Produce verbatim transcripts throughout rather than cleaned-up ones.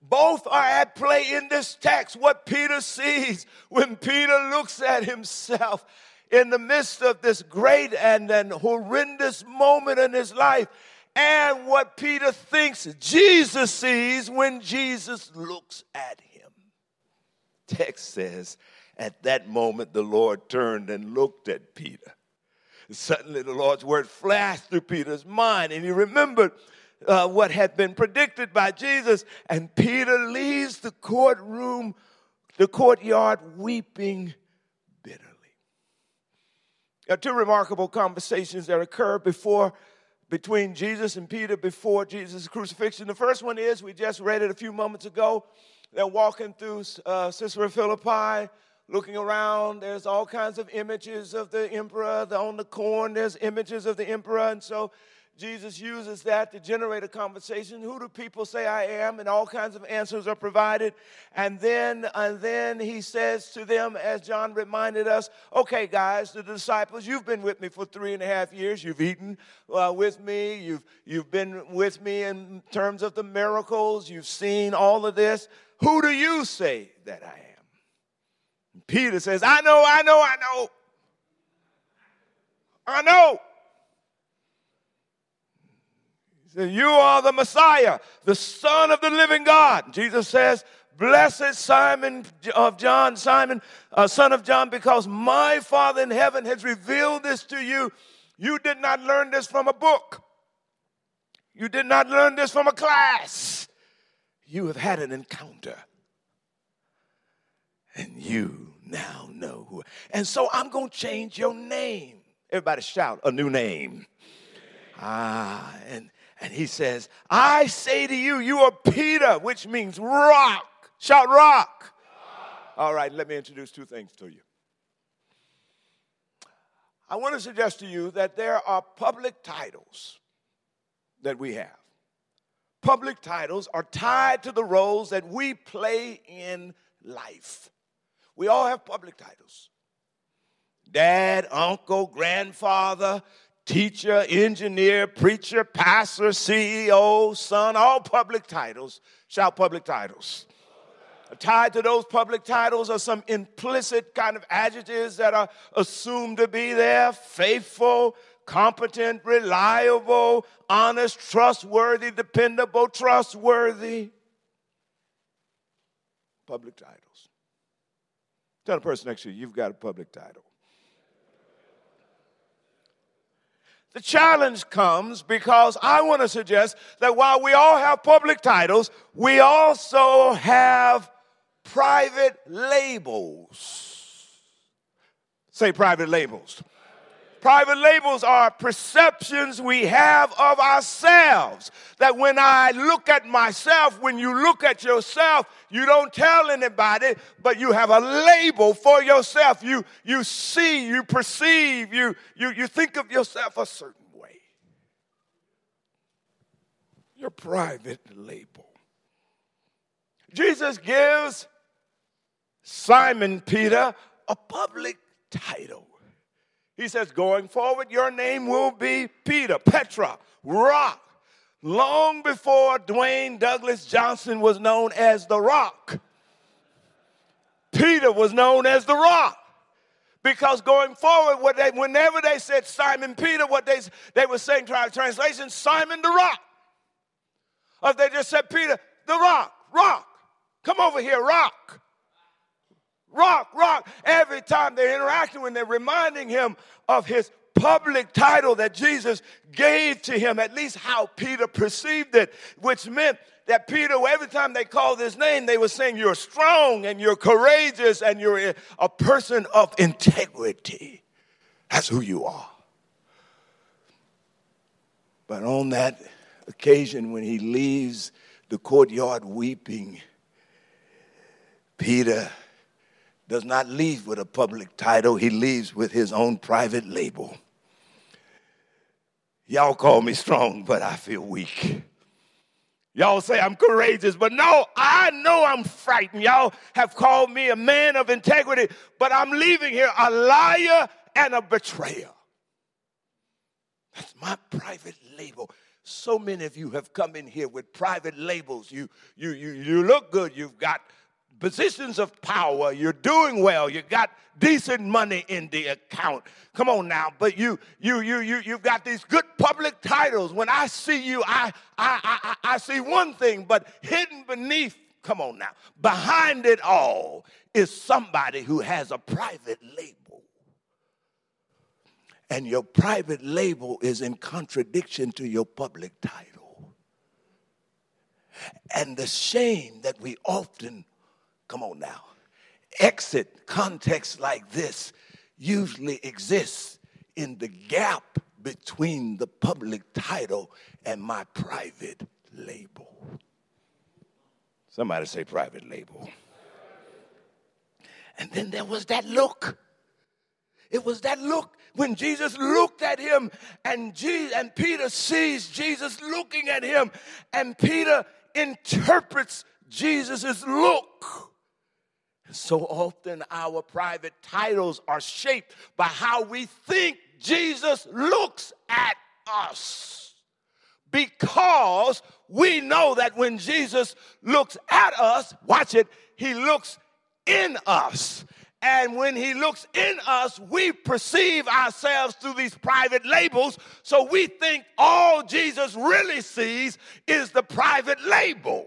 Both are at play in this text. What Peter sees when Peter looks at himself in the midst of this great and then horrendous moment in his life, and what Peter thinks Jesus sees when Jesus looks at him. Text says, at that moment the Lord turned and looked at Peter. Suddenly the Lord's word flashed through Peter's mind, and he remembered uh, what had been predicted by Jesus. And Peter leaves the courtroom, the courtyard, weeping bitterly. There are two remarkable conversations that occur before, between Jesus and Peter before Jesus' crucifixion. The first one is, we just read it a few moments ago. They're walking through uh, Caesarea Philippi, looking around. There's all kinds of images of the emperor. The, on the corn, there's images of the emperor. And so Jesus uses that to generate a conversation. Who do people say I am? And all kinds of answers are provided. And then, and then he says to them, as John reminded us, okay, guys, the disciples, you've been with me for three and a half years. You've eaten uh, with me. You've, you've been with me in terms of the miracles. You've seen all of this. Who do you say that I am? And Peter says, I know, I know, I know. I know. You are the Messiah, the Son of the living God. Jesus says, blessed Simon of John, Simon, uh, son of John, because my Father in heaven has revealed this to you. You did not learn this from a book. You did not learn this from a class. You have had an encounter. And you now know who. And so I'm going to change your name. Everybody shout a new name. Ah, and And he says, I say to you, you are Peter, which means rock. Shout rock. Rock. All right, let me introduce two things to you. I want to suggest to you that there are public titles that we have. Public titles are tied to the roles that we play in life. We all have public titles. Dad, uncle, grandfather, teacher, engineer, preacher, pastor, C E O, son, all public titles. Shout public titles. Tied to those public titles are some implicit kind of adjectives that are assumed to be there. Faithful, competent, reliable, honest, trustworthy, dependable, trustworthy. Public titles. Tell the person next to you, you've got a public title. The challenge comes because I want to suggest that while we all have public titles, we also have private labels. Say private labels. Private labels are perceptions we have of ourselves. That when I look at myself, when you look at yourself, you don't tell anybody, but you have a label for yourself. You, you see, you perceive, you, you, you think of yourself a certain way. Your private label. Jesus gives Simon Peter a public title. He says, going forward, your name will be Peter, Petra, rock. Long before Dwayne Douglas Johnson was known as the Rock, Peter was known as the Rock. Because going forward, what they, whenever they said Simon Peter, what they, they were saying, try translation, Simon the Rock. Or if they just said Peter, the Rock, Rock. Come over here, Rock. Rock, rock. Every time they're interacting with him, they're reminding him of his public title that Jesus gave to him, at least how Peter perceived it, which meant that Peter, every time they called his name, they were saying you're strong and you're courageous and you're a person of integrity. That's who you are. But on that occasion when he leaves the courtyard weeping, Peter does not leave with a public title. He leaves with his own private label. Y'all call me strong, but I feel weak. Y'all say I'm courageous, but no, I know I'm frightened. Y'all have called me a man of integrity, but I'm leaving here a liar and a betrayer. That's my private label. So many of you have come in here with private labels. You, you, you, you look good. You've got positions of power. You're doing well. You got decent money in the account. Come on now. But you, you, you, you, you've got these good public titles. When I see you, I, I, I, I see one thing, but hidden beneath, come on now, behind it all is somebody who has a private label. And your private label is in contradiction to your public title. And the shame that we often, come on now, exit contexts like this usually exists in the gap between the public title and my private label. Somebody say private label. And then there was that look. It was that look when Jesus looked at him, and, Jesus, and Peter sees Jesus looking at him, and Peter interprets Jesus' look. So often our private titles are shaped by how we think Jesus looks at us, because we know that when Jesus looks at us, watch it, he looks in us. And when he looks in us, we perceive ourselves through these private labels. So we think all Jesus really sees is the private label.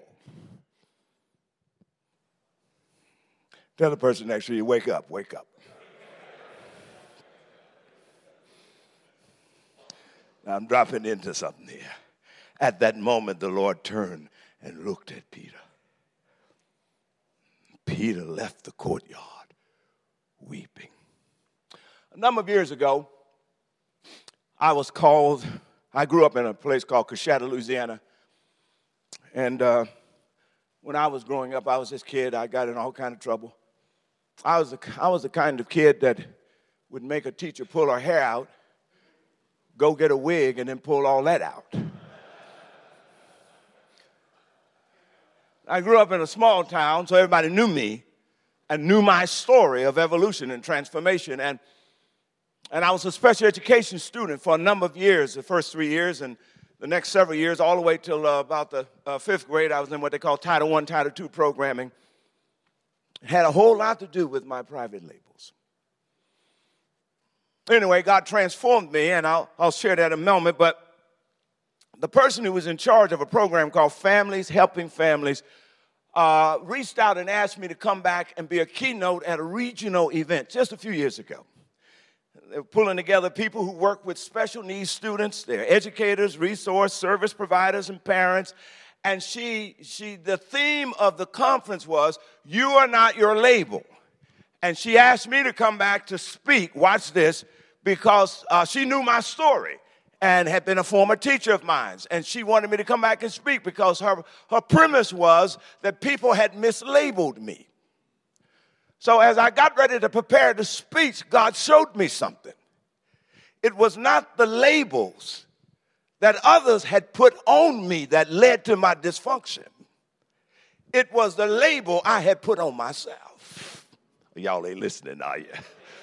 Tell the person next to you, wake up, wake up. Now I'm dropping into something here. At that moment, the Lord turned and looked at Peter. Peter left the courtyard weeping. A number of years ago, I was called, I grew up in a place called Coshada, Louisiana. And uh, when I was growing up, I was this kid, I got in all kind of trouble. I was, the, I was the kind of kid that would make a teacher pull her hair out, go get a wig, and then pull all that out. I grew up in a small town, so everybody knew me and knew my story of evolution and transformation. And, and I was a special education student for a number of years, the first three years, and the next several years, all the way till uh, about the uh, fifth grade, I was in what they call Title One, Title Two programming. It had a whole lot to do with my private labels. Anyway, God transformed me, and I'll, I'll share that in a moment, but the person who was in charge of a program called Families Helping Families uh, reached out and asked me to come back and be a keynote at a regional event just a few years ago. They were pulling together people who work with special needs students, they're educators, resource, service providers, and parents. And she, she, the theme of the conference was, "You are not your label." And she asked me to come back to speak, watch this, because uh, she knew my story and had been a former teacher of mine. And she wanted me to come back and speak because her, her premise was that people had mislabeled me. So as I got ready to prepare the speech, God showed me something. It was not the labels that others had put on me that led to my dysfunction. It was the label I had put on myself. Y'all ain't listening, are you?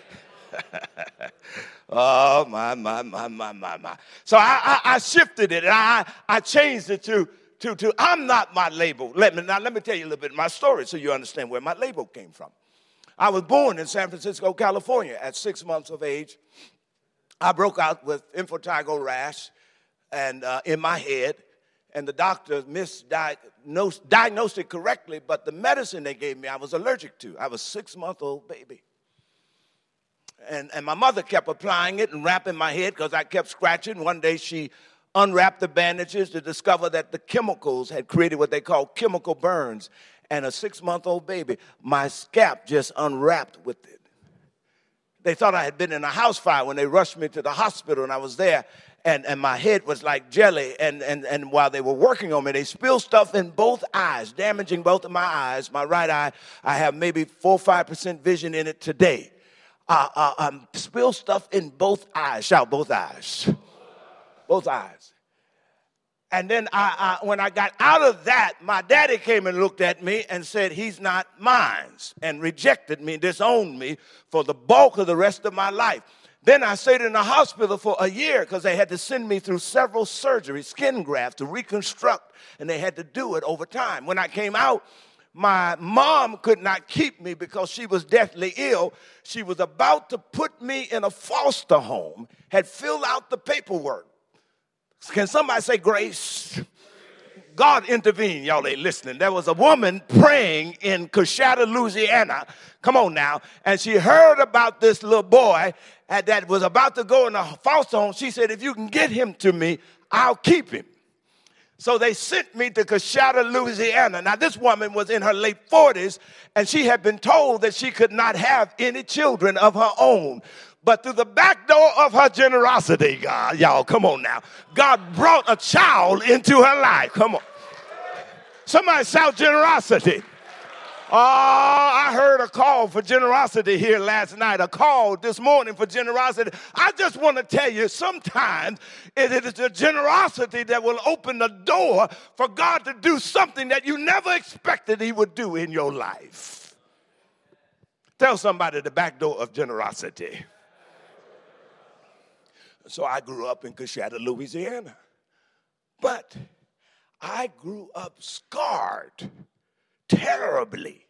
Oh, my, my, my, my, my, my. So I, I, I shifted it, and I, I changed it to, to, to, I'm not my label. Let me, now, let me tell you a little bit of my story so you understand where my label came from. I was born in San Francisco, California. At six months of age, I broke out with impetigo rash and uh, in my head, and the doctor misdiagnosed diagnosed it correctly, but the medicine they gave me I was allergic to. I was a six-month-old baby. And, and my mother kept applying it and wrapping my head because I kept scratching. One day she unwrapped the bandages to discover that the chemicals had created what they call chemical burns. And a six-month-old baby, my scalp just unwrapped with it. They thought I had been in a house fire when they rushed me to the hospital, and I was there, and, and my head was like jelly. And, and, and while they were working on me, they spilled stuff in both eyes, damaging both of my eyes. My right eye, I have maybe four or five percent vision in it today. Uh, uh, um, spill stuff in both eyes. Shout, both eyes. Both eyes. And then I, I, when I got out of that, my daddy came and looked at me and said, "He's not mine," and rejected me, disowned me for the bulk of the rest of my life. Then I stayed in the hospital for a year because they had to send me through several surgeries, skin grafts, to reconstruct, and they had to do it over time. When I came out, my mom could not keep me because she was deathly ill. She was about to put me in a foster home, had filled out the paperwork. Can somebody say grace? God intervened. Y'all ain't listening. There was a woman praying in Coshada, Louisiana. Come on now. And she heard about this little boy that was about to go in a foster home. She said, if you can get him to me, I'll keep him. So they sent me to Coshada, Louisiana. Now, this woman was in her late forties, and she had been told that she could not have any children of her own. But through the back door of her generosity, God, y'all, come on now, God brought a child into her life. Come on. Somebody shout generosity. Oh, I heard a call for generosity here last night, a call this morning for generosity. I just want to tell you, sometimes it is the generosity that will open the door for God to do something that you never expected he would do in your life. Tell somebody the back door of generosity. So I grew up in Coshada, Louisiana. But I grew up scarred terribly.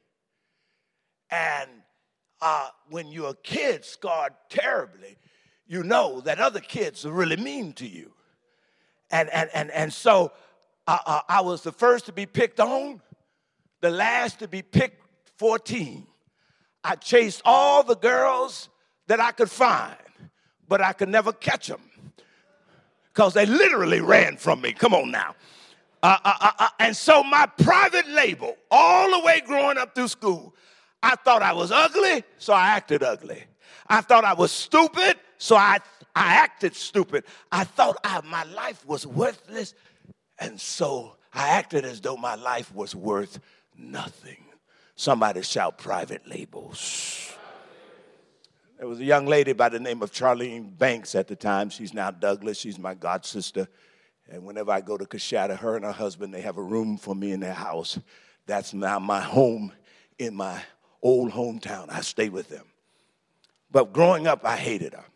And uh, when you're a kid scarred terribly, you know that other kids are really mean to you. And, and, and, and so uh, uh, I was the first to be picked on, the last to be picked for a team. I chased all the girls that I could find, but I could never catch them because they literally ran from me. Come on now. Uh, uh, uh, uh, and so my private label, all the way growing up through school, I thought I was ugly, so I acted ugly. I thought I was stupid, so I, I acted stupid. I thought I, my life was worthless, and so I acted as though my life was worth nothing. Somebody shout private labels. There was a young lady by the name of Charlene Banks at the time. She's now Douglas. She's my god sister. And whenever I go to Coshada, her and her husband, they have a room for me in their house. That's now my home in my old hometown. I stay with them. But growing up, I hated her.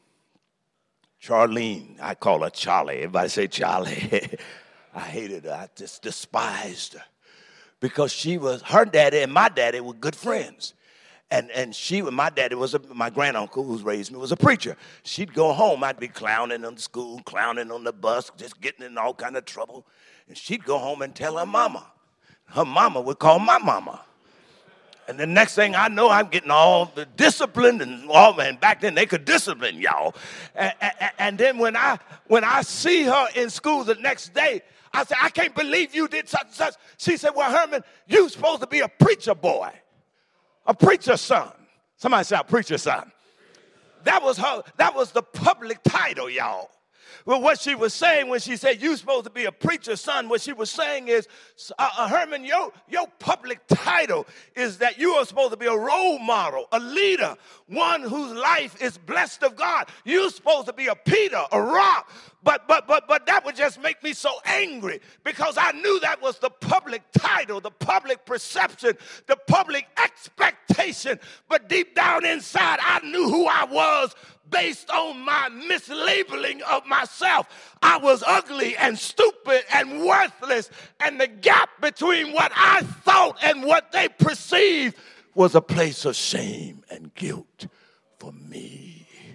Charlene, I call her Charlie. Everybody say Charlie. I hated her. I just despised her. Because she was, her daddy and my daddy were good friends. And and she, my daddy was, a, my granduncle who's raised me was a preacher. She'd go home, I'd be clowning on the school, clowning on the bus, just getting in all kind of trouble. And she'd go home and tell her mama. Her mama would call my mama. And the next thing I know, I'm getting all the discipline and all, and back then they could discipline y'all. And, and, and then when I when I see her in school the next day, I said, I can't believe you did such and such. She said, well, Herman, you're supposed to be a preacher boy. A preacher's son. Somebody say a preacher's son. That was her, that was the public title, y'all. Well, what she was saying when she said you're supposed to be a preacher's son, what she was saying is, uh, uh, Herman, your, your public title is that you are supposed to be a role model, a leader, one whose life is blessed of God. You're supposed to be a Peter, a rock. But but but but that would just make me so angry because I knew that was the public title, the public perception, the public expectation. But deep down inside, I knew who I was based on my mislabeling of myself. I was ugly and stupid and worthless, and the gap between what I thought and what they perceived was a place of shame and guilt for me.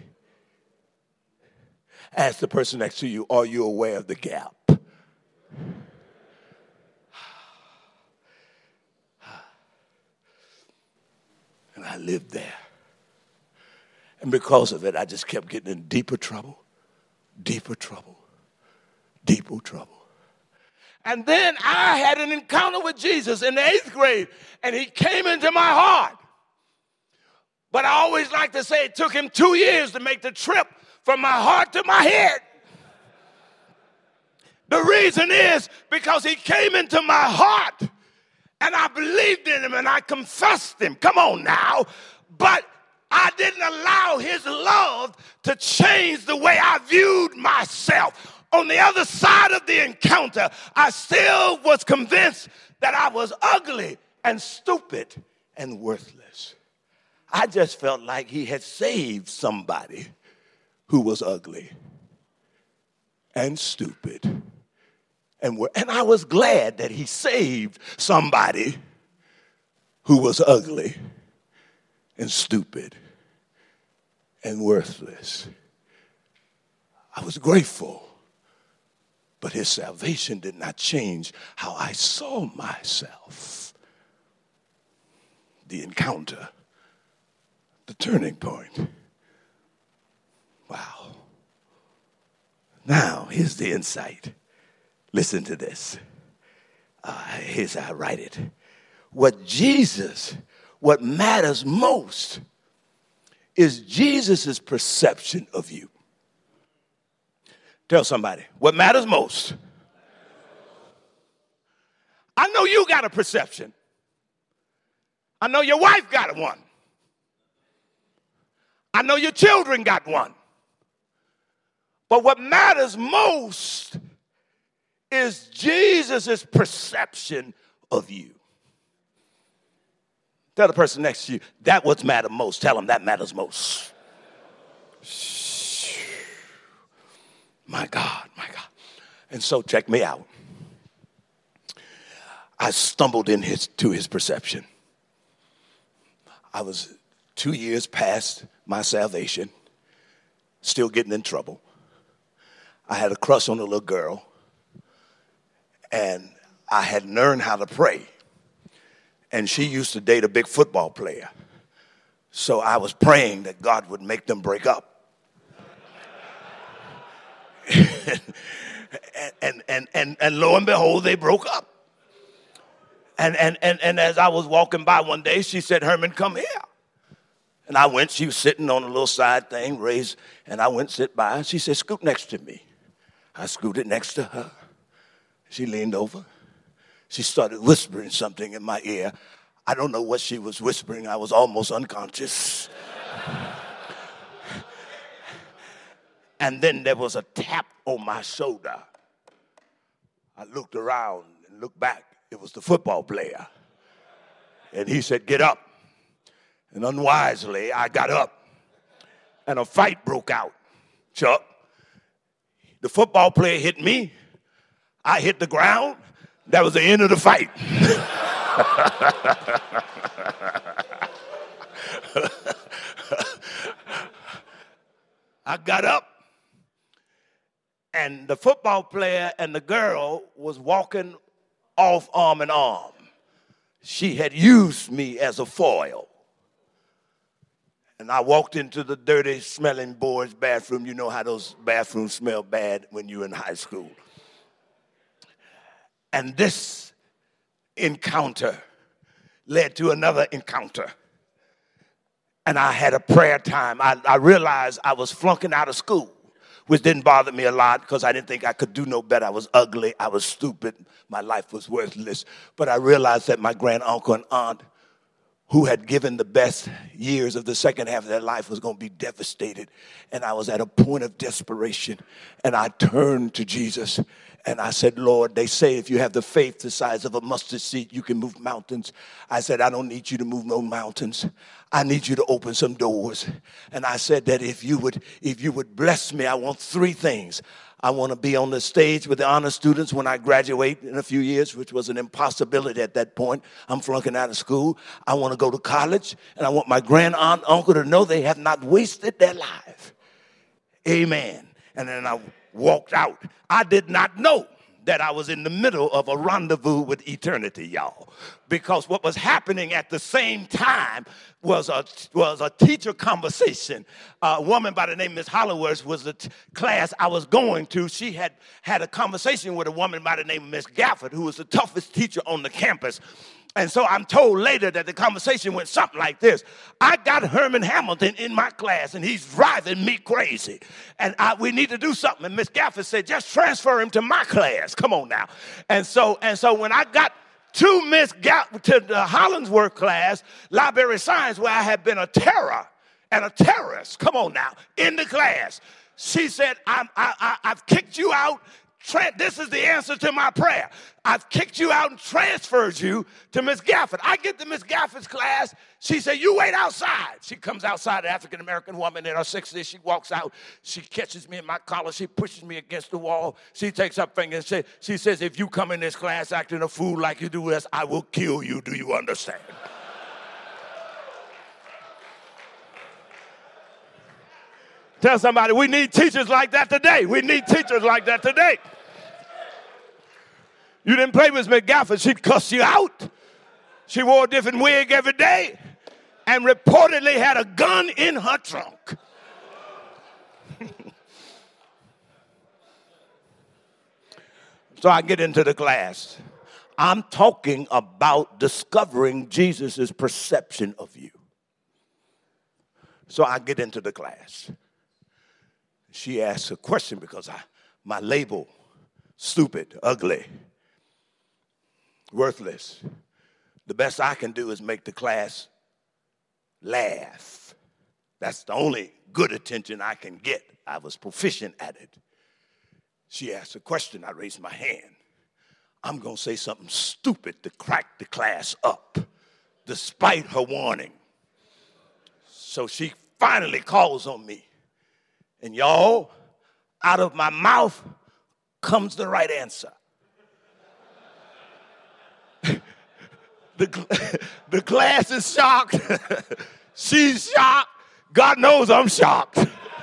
Ask the person next to you, are you aware of the gap? And I lived there. And because of it, I just kept getting in deeper trouble, deeper trouble, deeper trouble. And then I had an encounter with Jesus in the eighth grade, and he came into my heart. But I always like to say it took him two years to make the trip from my heart to my head. The reason is because he came into my heart and I believed in him and I confessed him. Come on now. But I didn't allow his love to change the way I viewed myself. On the other side of the encounter, I still was convinced that I was ugly and stupid and worthless. I just felt like he had saved somebody who was ugly and stupid. And, were, and I was glad that he saved somebody who was ugly and stupid and worthless. I was grateful, but his salvation did not change how I saw myself. The encounter, the turning point. Wow. Now, here's the insight. Listen to this. Uh, here's how I write it. What Jesus, what matters most is Jesus' perception of you. Tell somebody, what matters most? I know you got a perception. I know your wife got one. I know your children got one. But what matters most is Jesus' perception of you. Tell the person next to you, that what matters most. Tell them that matters most. My God, my God. And so check me out. I stumbled in his, to his perception. I was two years past my salvation, still getting in trouble. I had a crush on a little girl, and I had learned how to pray. And she used to date a big football player. So I was praying that God would make them break up. and, and, and, and lo and behold, they broke up. And, and, and, and as I was walking by one day, she said, Herman, come here. And I went. She was sitting on a little side thing, raised, and I went sit by. And she said, scoot next to me. I scooted next to her. She leaned over. She started whispering something in my ear. I don't know what she was whispering. I was almost unconscious. And then there was a tap on my shoulder. I looked around and looked back. It was the football player. And he said, get up. And unwisely, I got up. And a fight broke out. Chuck, the football player hit me. I hit the ground. That was the end of the fight. I got up, and the football player and the girl was walking off arm in arm. She had used me as a foil. And I walked into the dirty smelling boys' bathroom. You know how those bathrooms smell bad when you're in high school. And this encounter led to another encounter. And I had a prayer time. I, I realized I was flunking out of school, which didn't bother me a lot because I didn't think I could do no better. I was ugly. I was stupid. My life was worthless. But I realized that my granduncle and aunt, who had given the best years of the second half of their life, was going to be devastated. And I was at a point of desperation. And I turned to Jesus and I said, Lord, they say if you have the faith the size of a mustard seed, you can move mountains. I said, I don't need you to move no mountains. I need you to open some doors. And I said that if you would, if you would bless me, I want three things. I want to be on the stage with the honor students when I graduate in a few years, which was an impossibility at that point. I'm flunking out of school. I want to go to college, and I want my grand aunt, uncle to know they have not wasted their life. Amen. And then I walked out. I did not know that I was in the middle of a rendezvous with eternity, y'all. Because what was happening at the same time was a was a teacher conversation. A woman by the name of Miss Holloworth was the t- class I was going to. She had had a conversation with a woman by the name of Miss Gafford, who was the toughest teacher on the campus. And so I'm told later that the conversation went something like this. I got Herman Hamilton in my class, and he's driving me crazy. And I, we need to do something. And Miss Gafford said, just transfer him to my class. Come on now. And so, and so when I got to Miss Gafford, to the Hollingsworth class, library science, where I had been a terror and a terrorist, come on now, in the class, she said, I'm, I, I, I've kicked you out. tra- this is the answer to my prayer. I've kicked you out and transferred you to Miss Gafford. I get to Miss Gafford's class. She said, you wait outside. She comes outside, an African-American woman in her sixties. She walks out. She catches me in my collar. She pushes me against the wall. She takes her finger and say, she says, if you come in this class acting a fool like you do this, I will kill you. Do you understand? Tell somebody, we need teachers like that today. We need teachers like that today. You didn't play with Miss Gafford, she'd cuss you out. She wore a different wig every day and reportedly had a gun in her trunk. So I get into the class. I'm talking about discovering Jesus' perception of you. So I get into the class. She asks a question because I, my label, stupid, ugly, worthless. The best I can do is make the class laugh. That's the only good attention I can get. I was proficient at it. She asked a question. I raised my hand. I'm going to say something stupid to crack the class up, despite her warning. So she finally calls on me. And y'all, out of my mouth comes the right answer. the, the class is shocked. She's shocked. God knows I'm shocked.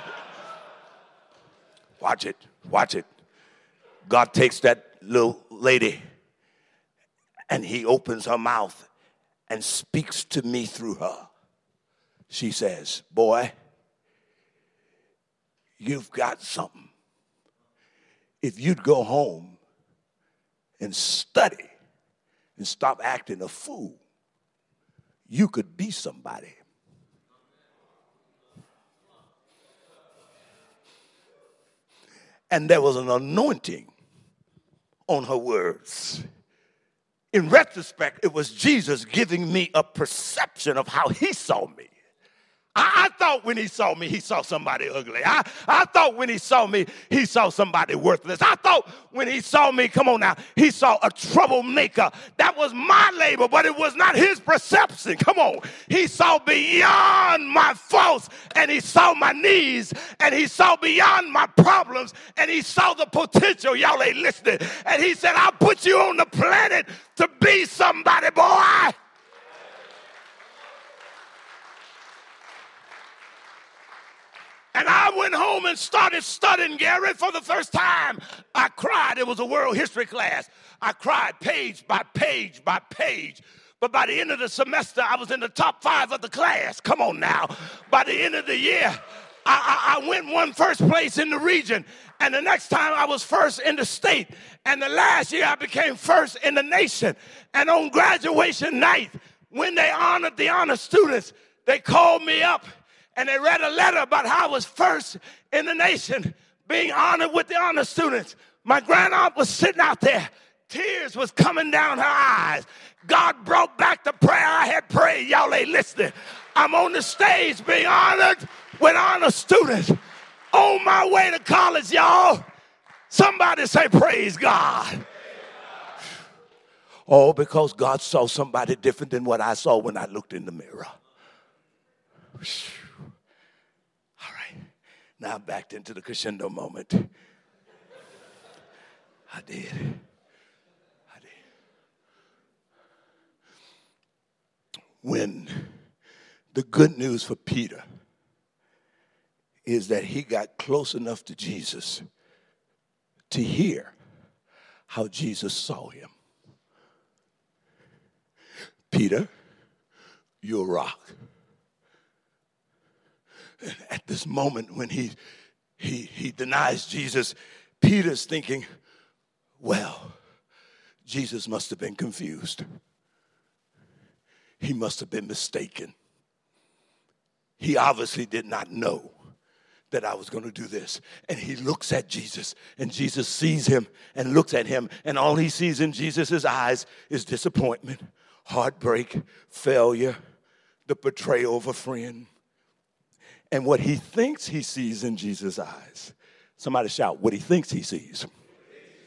Watch it. Watch it. God takes that little lady and he opens her mouth and speaks to me through her. She says, boy, you've got something. If you'd go home and study and stop acting a fool, you could be somebody. And there was an anointing on her words. In retrospect, it was Jesus giving me a perception of how he saw me. I, I thought when he saw me, he saw somebody ugly. I, I thought when he saw me, he saw somebody worthless. I thought when he saw me, come on now, he saw a troublemaker. That was my label, but it was not his perception. Come on. He saw beyond my faults, and he saw my needs, and he saw beyond my problems, and he saw the potential. Y'all ain't listening. And he said, I'll put you on the planet to be somebody, boy. And I went home and started studying, Gary, for the first time. I cried. It was a world history class. I cried page by page by page. But by the end of the semester, I was in the top five of the class. Come on now. By the end of the year, I, I, I went one first place in the region. And the next time I was first in the state. And the last year I became first in the nation. And on graduation night, when they honored the honor students, they called me up. And they read a letter about how I was first in the nation, being honored with the honor students. My grandaunt was sitting out there. Tears was coming down her eyes. God brought back the prayer I had prayed. Y'all ain't listening. I'm on the stage being honored with honor students. On my way to college, y'all. Somebody say, praise God. Oh, because God saw somebody different than what I saw when I looked in the mirror. Now I backed into the crescendo moment. I did. I did. When the good news for Peter is that he got close enough to Jesus to hear how Jesus saw him. Peter, you're a rock. At this moment when he, he, he denies Jesus, Peter's thinking, well, Jesus must have been confused. He must have been mistaken. He obviously did not know that I was going to do this. And he looks at Jesus, and Jesus sees him and looks at him, and all he sees in Jesus' eyes is disappointment, heartbreak, failure, the betrayal of a friend. And what he thinks he sees in Jesus' eyes. Somebody shout, what he thinks he sees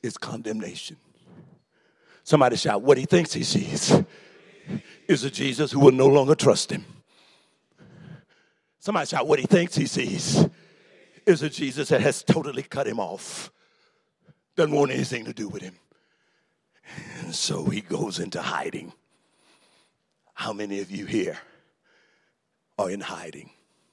is condemnation. Somebody shout, what he thinks he sees is a Jesus who will no longer trust him. Somebody shout, what he thinks he sees is a Jesus that has totally cut him off. Doesn't want anything to do with him. And so he goes into hiding. How many of you here are in hiding?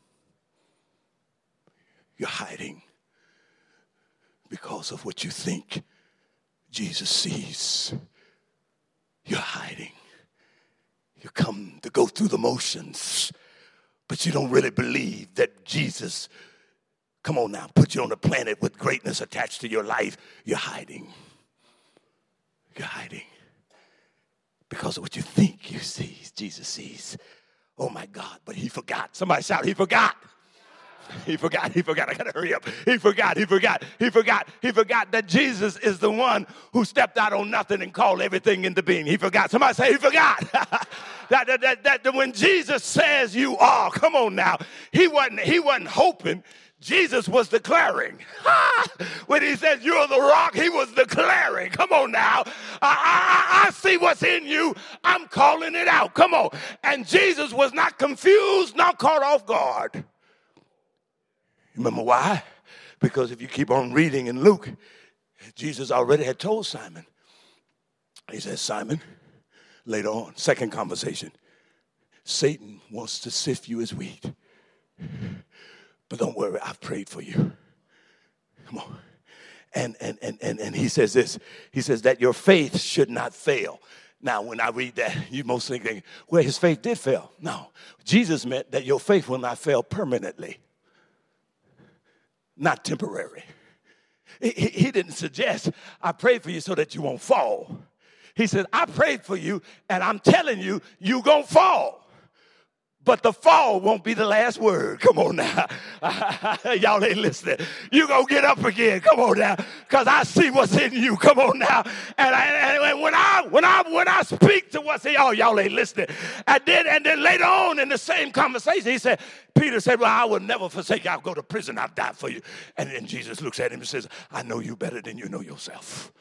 You're hiding because of what you think Jesus sees. You're hiding. You come to go through the motions, but you don't really believe that Jesus, come on now, put you on a planet with greatness attached to your life. You're hiding. You're hiding because of what you think you see, Jesus sees. Oh my God, but he forgot. Somebody shout, he forgot. He forgot, he forgot, I gotta hurry up. He forgot, he forgot, he forgot, he forgot that Jesus is the one who stepped out on nothing and called everything into being. He forgot. Somebody say he forgot. that, that, that, that, that when Jesus says you are, come on now, he wasn't, he wasn't hoping. Jesus was declaring. When he says you're the rock, he was declaring. Come on now. I, I, I see what's in you. I'm calling it out. Come on. And Jesus was not confused, not caught off guard. Remember why? Because if you keep on reading in Luke, Jesus already had told Simon. He says, Simon, later on, second conversation, Satan wants to sift you as wheat. But don't worry, I've prayed for you. Come on. And, and, and, and, and he says this. He says that your faith should not fail. Now, when I read that, you most think, well, his faith did fail. No. Jesus meant that your faith will not fail permanently. Not temporary. He, he, he didn't suggest, I prayed for you so that you won't fall. He said, I prayed for you, and I'm telling you, you're going to fall. But the fall won't be the last word. Come on now. Y'all ain't listening. You going to get up again. Come on now. Because I see what's in you. Come on now. And, I, and when I when I when I speak to what's in y'all, y'all ain't listening. And then and then later on in the same conversation, he said, Peter said, well, I will never forsake you. I'll go to prison. I'll die for you. And then Jesus looks at him and says, I know you better than you know yourself.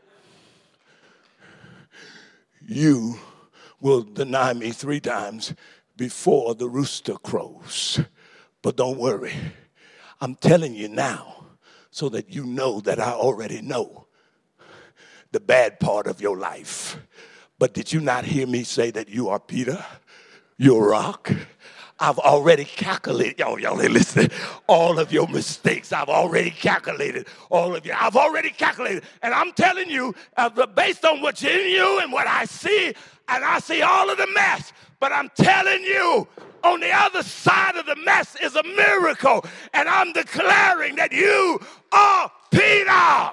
You will deny me three times before the rooster crows. But don't worry. I'm telling you now so that you know that I already know the bad part of your life. But did you not hear me say that you are Peter? You're a rock. I've already calculated, y'all, y'all ain't listening, all of your mistakes. I've already calculated all of you. I've already calculated. And I'm telling you, uh, based on what's in you and what I see, and I see all of the mess, but I'm telling you, on the other side of the mess is a miracle. And I'm declaring that you are Peter.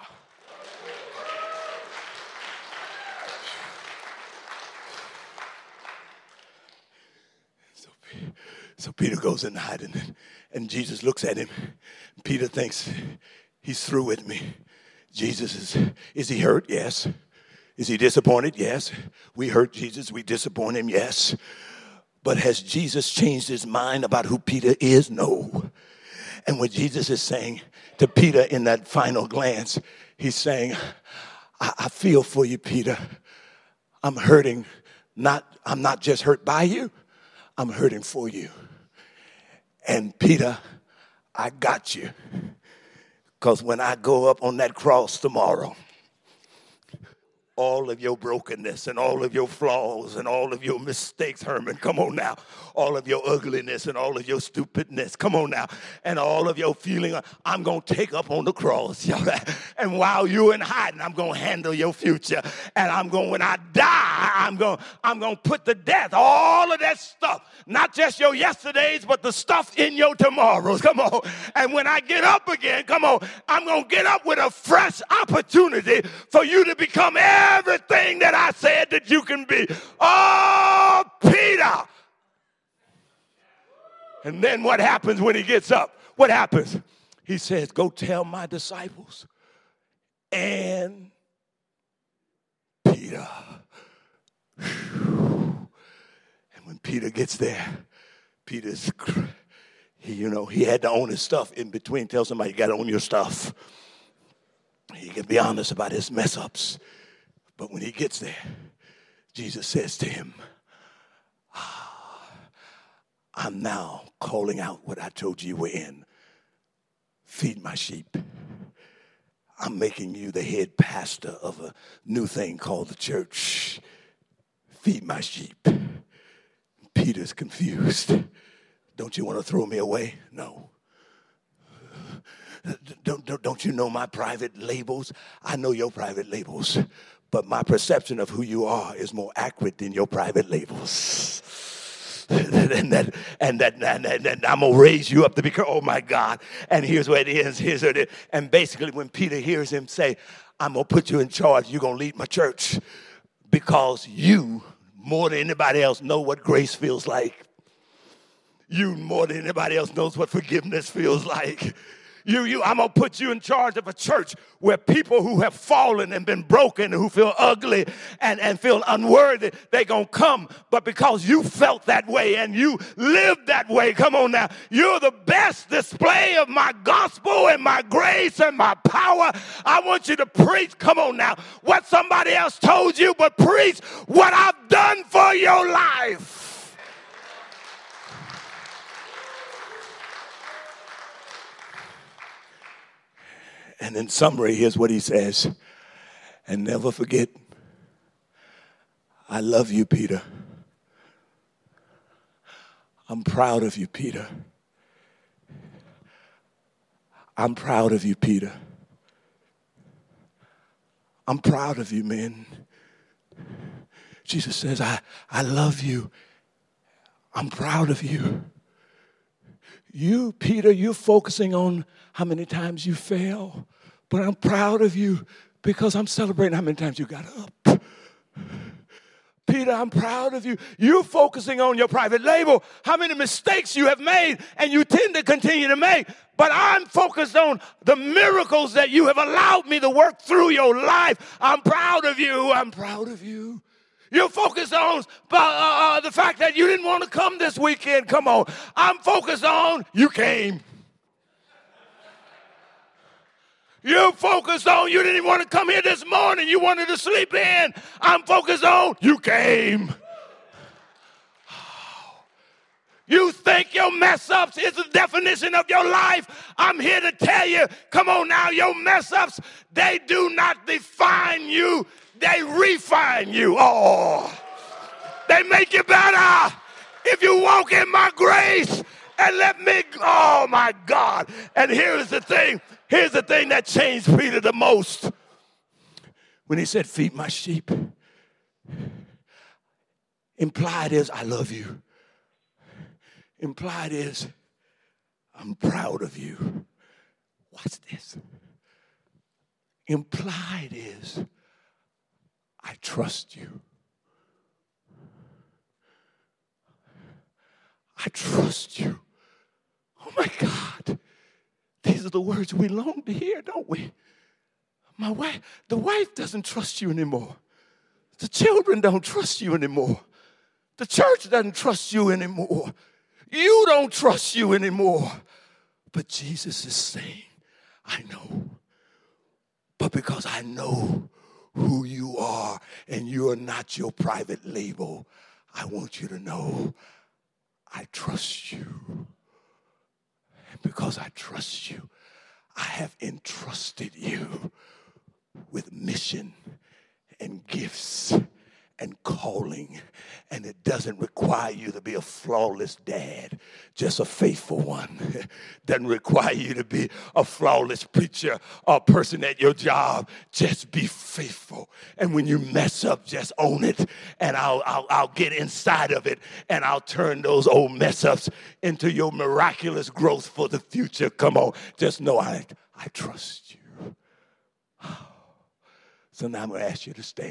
So, so Peter goes in hiding, and Jesus looks at him. Peter thinks, he's through with me. Jesus is, is he hurt? Yes. Is he disappointed? Yes. We hurt Jesus. We disappoint him? Yes. But has Jesus changed his mind about who Peter is? No. And what Jesus is saying to Peter in that final glance, he's saying, I, I feel for you, Peter. I'm hurting. Not, I'm not just hurt by you. I'm hurting for you. And Peter, I got you. Because when I go up on that cross tomorrow, all of your brokenness and all of your flaws and all of your mistakes, Herman, come on now. All of your ugliness and all of your stupidness, come on now. And all of your feeling, I'm going to take up on the cross. And while you're in hiding, I'm going to handle your future. And I'm going, when I die, I'm going, I'm going to put to death all of that stuff. Not just your yesterdays, but the stuff in your tomorrows. Come on. And when I get up again, come on, I'm going to get up with a fresh opportunity for you to become everything that I said that you can be. Oh, Peter. And then what happens when he gets up? What happens? He says, go tell my disciples and Peter. And when Peter gets there, Peter's, he, you know, he had to own his stuff in between. Tell somebody you got to own your stuff. He can be honest about his mess ups. But when he gets there, Jesus says to him, ah, I'm now calling out what I told you were in. Feed my sheep. I'm making you the head pastor of a new thing called the church. Feed my sheep. Peter's confused. Don't you want to throw me away? No. Don't, don't, don't you know my private labels? I know your private labels, but my perception of who you are is more accurate than your private labels. And that, and that, and, that, and I'm gonna raise you up to be. Oh my God! And here's what it is. Here's what it is. And basically, when Peter hears him say, "I'm gonna put you in charge. You're gonna lead my church," because you, more than anybody else, know what grace feels like. You, more than anybody else, knows what forgiveness feels like. You, you, I'm going to put you in charge of a church where people who have fallen and been broken, who feel ugly and, and feel unworthy, they're going to come. But because you felt that way and you lived that way, come on now, you're the best display of my gospel and my grace and my power. I want you to preach, come on now, what somebody else told you, but preach what I've done for your life. And in summary, here's what he says. And never forget, I love you, Peter. I'm proud of you, Peter. I'm proud of you, Peter. I'm proud of you, man. Jesus says, I, I love you. I'm proud of you. You, Peter, you're focusing on how many times you fail. But I'm proud of you because I'm celebrating how many times you got up. Peter, I'm proud of you. You're focusing on your private label, how many mistakes you have made, and you tend to continue to make. But I'm focused on the miracles that you have allowed me to work through your life. I'm proud of you. I'm proud of you. You're focused on uh, uh, the fact that you didn't want to come this weekend. Come on. I'm focused on you came. You're focused on you didn't even want to come here this morning. You wanted to sleep in. I'm focused on you came. You think your mess-ups is the definition of your life? I'm here to tell you, come on now, your mess-ups, they do not define you. They refine you. Oh, they make you better if you walk in my grace and let me, oh my God. And here's the thing. Here's the thing that changed Peter the most. When he said, feed my sheep, implied is, I love you. Implied is, I'm proud of you. Watch this. Implied is, I trust you. I trust you. Oh my God. These are the words we long to hear, don't we? My wife, the wife doesn't trust you anymore. The children don't trust you anymore. The church doesn't trust you anymore. You don't trust you anymore. But Jesus is saying, I know. But because I know who you are and you are not your private label, I want you to know I trust you. And because I trust you, I have entrusted you with mission and gifts and calling. And it doesn't require you to be a flawless dad, just a faithful one. Doesn't require you to be a flawless preacher or a person at your job. Just be faithful. And when you mess up, just own it. And I'll, I'll, I'll get inside of it. And I'll turn those old mess ups into your miraculous growth for the future. Come on. Just know I, I trust you. So now I'm going to ask you to stand.